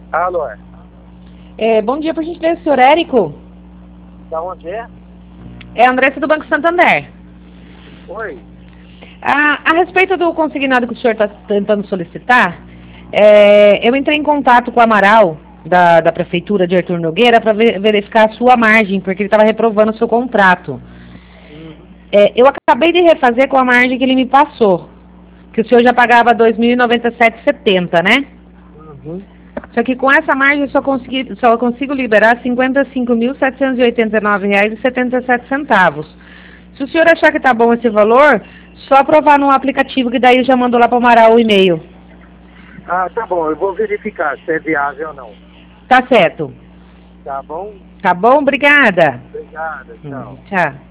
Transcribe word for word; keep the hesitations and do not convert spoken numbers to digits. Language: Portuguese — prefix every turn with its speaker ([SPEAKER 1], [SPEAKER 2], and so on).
[SPEAKER 1] Alô, é?
[SPEAKER 2] É, bom dia, por gentileza, senhor Érico.
[SPEAKER 1] Da onde é?
[SPEAKER 2] É a Andressa do Banco Santander.
[SPEAKER 1] Oi.
[SPEAKER 2] A, a respeito do consignado que o senhor está tentando solicitar, é, eu entrei em contato com o Amaral, da, da Prefeitura de Artur Nogueira, para ver, verificar a sua margem, porque ele estava reprovando o seu contrato.
[SPEAKER 1] Uhum.
[SPEAKER 2] É, eu acabei de refazer com a margem que ele me passou, que o senhor já pagava dois mil e noventa e sete reais e setenta centavos, né?
[SPEAKER 1] Uhum.
[SPEAKER 2] Só que com essa margem eu só, consegui, só consigo liberar cinquenta e cinco mil setecentos e oitenta e nove reais e setenta e sete centavos. Se o senhor achar que tá bom esse valor, só aprovar no aplicativo, que daí eu já mando lá para o Amaral o e-mail.
[SPEAKER 1] Ah, tá bom. Eu vou verificar se é viável ou não.
[SPEAKER 2] Tá certo.
[SPEAKER 1] Tá bom?
[SPEAKER 2] Tá bom? Obrigada.
[SPEAKER 1] Obrigada.
[SPEAKER 2] Hum,
[SPEAKER 1] Tchau.
[SPEAKER 2] tchau.